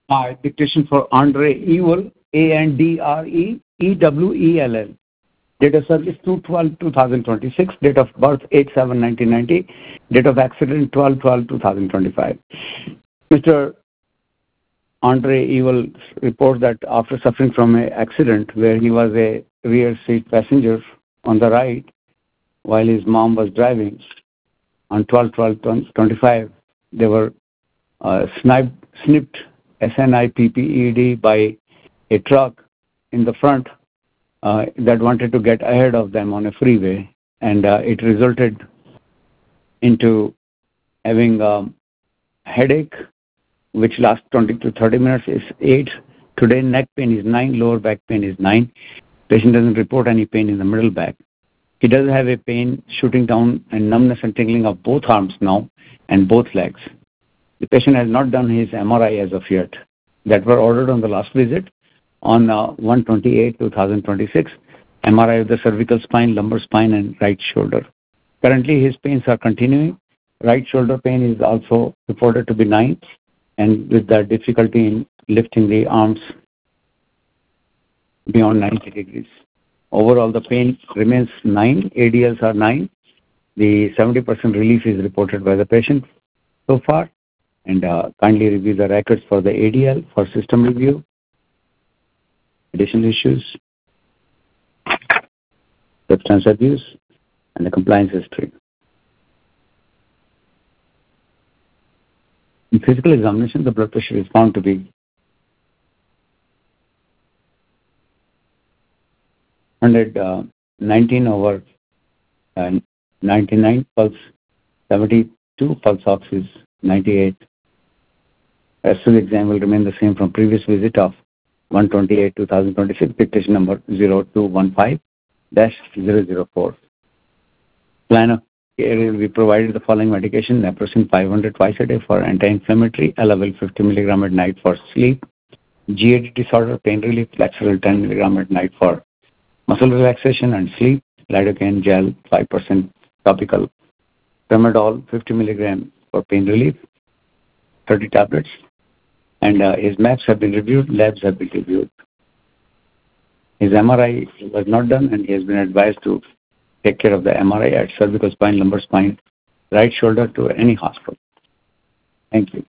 Dictation for Andre Ewell, Andrewell. Date of service 2/12/2026. Date of birth 8/7/1990. Date of accident 12/12/2025. Mr. Andre Ewell reports that after suffering from an accident where he was a rear seat passenger on the right while his mom was driving on 12/12/25, they were snipped SNIPPED by a truck in the front that wanted to get ahead of them on a freeway, and it resulted into having a headache, which lasts 20 to 30 minutes, is 8. Today, neck pain is 9, lower back pain is 9. Patient doesn't report any pain in the middle back. He does have a pain shooting down and numbness and tingling of both arms now and both legs. The patient has not done his MRI as of yet. That were ordered on the last visit on 1/28/2026. MRI of the cervical spine, lumbar spine, and right shoulder. Currently, his pains are continuing. Right shoulder pain is also reported to be 9, and with the difficulty in lifting the arms beyond 90 degrees. Overall, the pain remains 9. ADLs are 9. The 70% relief is reported by the patient so far. And kindly review the records for the ADL for system review. Additional issues, substance abuse, and the compliance history. In physical examination, the blood pressure is found to be 119/99, pulse 72, pulse ox is 98. Rest of the exam will remain the same from previous visit of 1/28/2026, dictation number 0215-004. Plan of care will be provided the following medication: naproxen 500 twice a day for anti-inflammatory, Elavil 50 mg at night for sleep, GAD disorder, pain relief, Laxeril 10 mg at night for muscle relaxation and sleep, lidocaine gel 5% topical, tramadol 50 mg for pain relief, 30 tablets. And his maps have been reviewed, labs have been reviewed. His MRI was not done, and he has been advised to take care of the MRI at cervical spine, lumbar spine, right shoulder to any hospital. Thank you.